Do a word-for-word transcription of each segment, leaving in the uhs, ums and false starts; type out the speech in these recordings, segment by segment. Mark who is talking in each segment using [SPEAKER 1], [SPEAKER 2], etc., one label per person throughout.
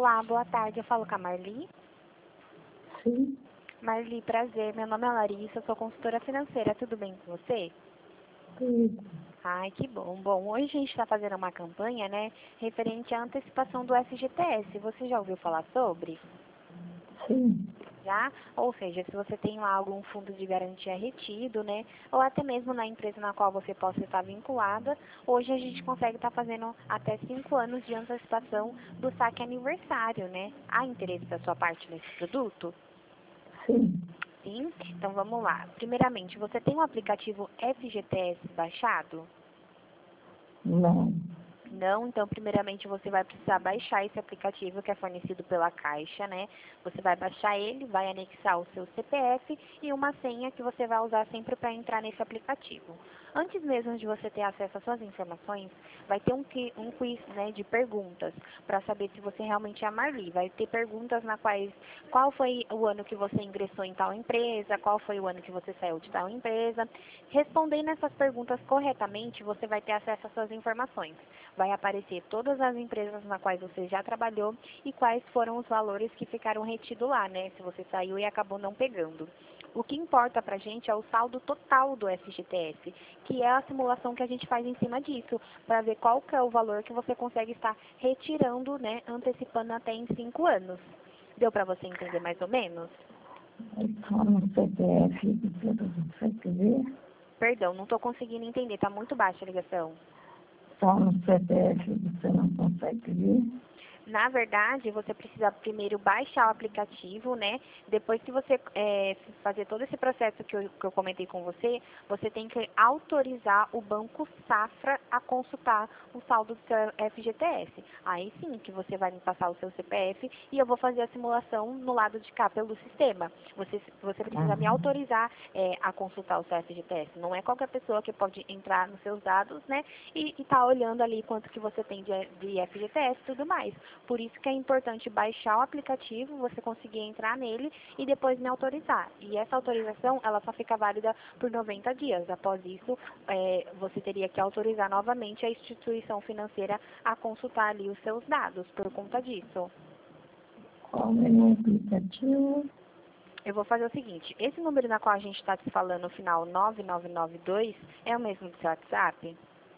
[SPEAKER 1] Olá, boa tarde. Eu falo com a Marli.
[SPEAKER 2] Sim,
[SPEAKER 1] Marli, prazer. Meu nome é Larissa, eu sou consultora financeira. Tudo bem com você?
[SPEAKER 2] tudo.
[SPEAKER 1] Ai, que bom. Bom, hoje a gente está fazendo uma campanha, né, referente à antecipação do F G T S. Você já ouviu falar sobre?
[SPEAKER 2] Sim,
[SPEAKER 1] Já? Ou seja, se você tem lá algum fundo de garantia retido, né, ou até mesmo na empresa na qual você possa estar vinculada, hoje a gente consegue estar fazendo até cinco anos de antecipação do saque aniversário, né? Há interesse da sua parte nesse produto?
[SPEAKER 2] sim.
[SPEAKER 1] Sim? Então vamos lá. Primeiramente, você tem o aplicativo F G T S baixado?
[SPEAKER 2] Não.
[SPEAKER 1] Não, então primeiramente você vai precisar baixar esse aplicativo que é fornecido pela Caixa, né? Você vai baixar ele, vai anexar o seu C P F e uma senha que você vai usar sempre para entrar nesse aplicativo. Antes mesmo de você ter acesso às suas informações, vai ter um, qui- um quiz, né, de perguntas para saber se você realmente é a Marli. Vai ter perguntas na quais qual foi o ano que você ingressou em tal empresa, qual foi o ano que você saiu de tal empresa. Respondendo essas perguntas corretamente, você vai ter acesso às suas informações. Vai aparecer todas as empresas na quais você já trabalhou e quais foram os valores que ficaram retidos lá, né? Se você saiu e acabou não pegando. O que importa pra gente é o saldo total do F G T S, que é a simulação que a gente faz em cima disso, para ver qual que é o valor que você consegue estar retirando, né, antecipando até em cinco anos. Deu para você entender mais ou menos?
[SPEAKER 2] É só no C P F que você não consegue ver?
[SPEAKER 1] Perdão, não estou conseguindo entender, está muito baixa a ligação.
[SPEAKER 2] Só no C P F que você não consegue ver?
[SPEAKER 1] Na verdade, você precisa primeiro baixar o aplicativo, né? Depois que você é, fazer todo esse processo que eu, que eu comentei com você, você tem que autorizar o Banco Safra a consultar o saldo do seu F G T S. Aí sim que você vai me passar o seu C P F e eu vou fazer a simulação no lado de cá pelo sistema. Você, você precisa me
[SPEAKER 2] Ah,
[SPEAKER 1] autorizar é, a consultar o seu F G T S. Não é qualquer pessoa que pode entrar nos seus dados, né? E estar tá olhando ali quanto que você tem de, de F G T S e tudo mais. Por isso que é importante baixar o aplicativo, você conseguir entrar nele e depois me autorizar. E essa autorização, ela só fica válida por noventa dias. Após isso, é, você teria que autorizar novamente a instituição financeira a consultar ali os seus dados por conta disso.
[SPEAKER 2] qual é o aplicativo?
[SPEAKER 1] Eu vou fazer o seguinte, esse número na qual a gente está te falando, no final nove nove nove dois, é o mesmo do seu WhatsApp?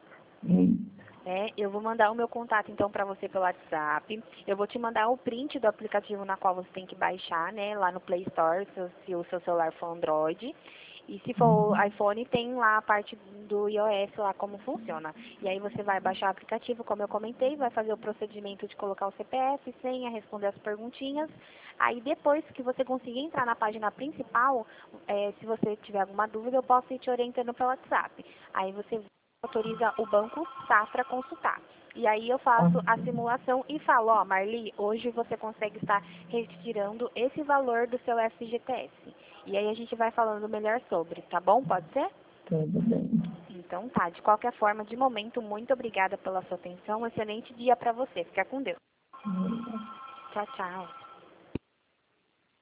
[SPEAKER 2] Sim.
[SPEAKER 1] É, eu vou mandar o meu contato então para você pelo WhatsApp. Eu vou te mandar o print do aplicativo na qual você tem que baixar, né, lá no Play Store, se, se o seu celular for Android. E se for
[SPEAKER 2] Uhum.
[SPEAKER 1] iPhone, tem lá a parte do iOS lá como funciona. E aí você vai baixar o aplicativo, como eu comentei, vai fazer o procedimento de colocar o C P F, senha, responder as perguntinhas. Aí depois que você conseguir entrar na página principal, é, se você tiver alguma dúvida, eu posso ir te orientando pelo WhatsApp. Aí você autoriza o Banco Safra a consultar. E aí eu faço a
[SPEAKER 2] Ok.
[SPEAKER 1] simulação e falo, ó, Marli, hoje você consegue estar retirando esse valor do seu F G T S. E aí a gente vai falando melhor sobre, tá bom? Pode ser?
[SPEAKER 2] Tudo bem.
[SPEAKER 1] Então tá, de qualquer forma, de momento, muito obrigada pela sua atenção. Um excelente dia pra você. Fica com Deus.
[SPEAKER 2] Obrigada.
[SPEAKER 1] Tchau, tchau.